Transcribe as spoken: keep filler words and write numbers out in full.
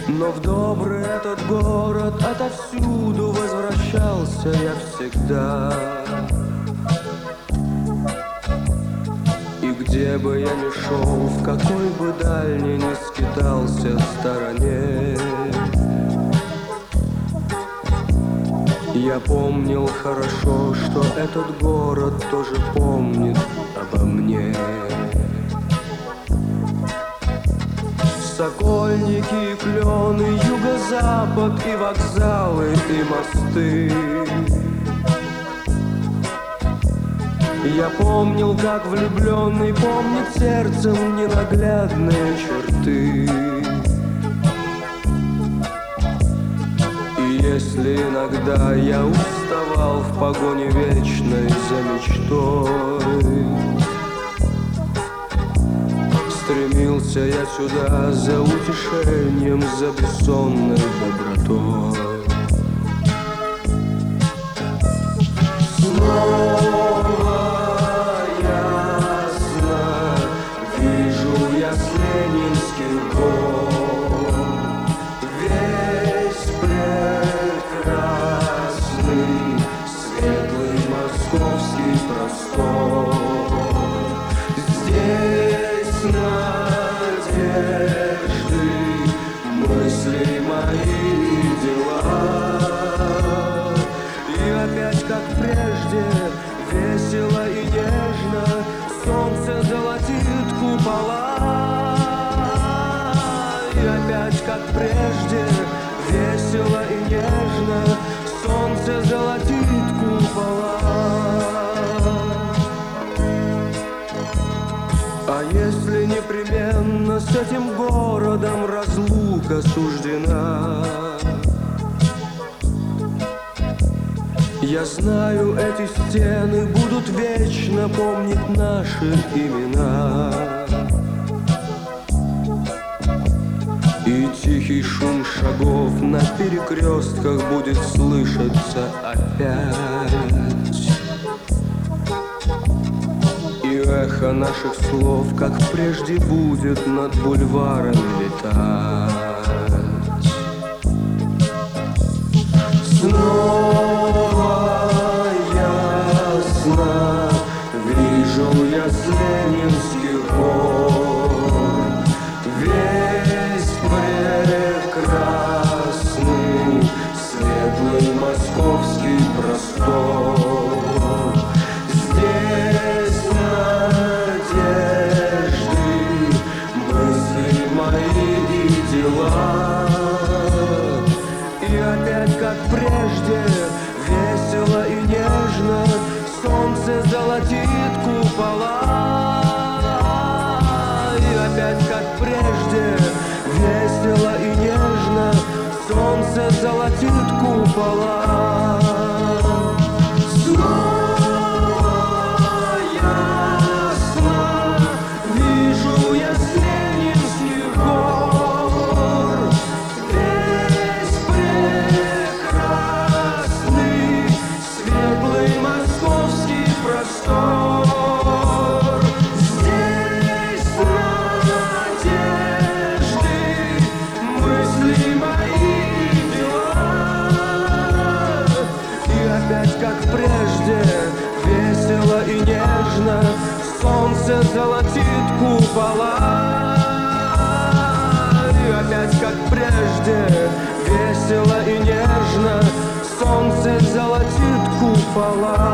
Но в добрый этот город отовсюду возвращался я всегда. И где бы я ни шел, в какой бы дальней ни скитался стороне, я помнил хорошо, что этот город тоже помнит обо мне. Сокольники и клены, юго-запад и вокзалы и мосты. Я помнил, как влюбленный помнит сердцем ненаглядные черты. И если иногда я уставал в погоне вечной за мечтой, стремился я сюда за утешением, за бессонной добротой. Снова ясно вижу я с Ленинских гор весь прекрасный, светлый московский простор. Здесь надежды, мысли мои и дела. И опять, как прежде, весело и нежно солнце золотит купола. И опять, как прежде, весело и нежно солнце золотит купола. А если непременно с этим городом разлука суждена, я знаю, эти стены будут вечно помнить наши имена. И тихий шум шагов на перекрестках будет слышаться опять. И эхо наших слов, как прежде, будет над бульварами летать. Снова ясно вижу я с Ленинских гор весь прекрасный, светлый московский простор. Здесь надежды, мысли мои и дела. И опять, как прежде, весело и нежно солнце золотит купола. И опять, как прежде, весело и нежно солнце золотит купола. Солнце золотит купола. И опять, как прежде, весело и нежно солнце золотит купола.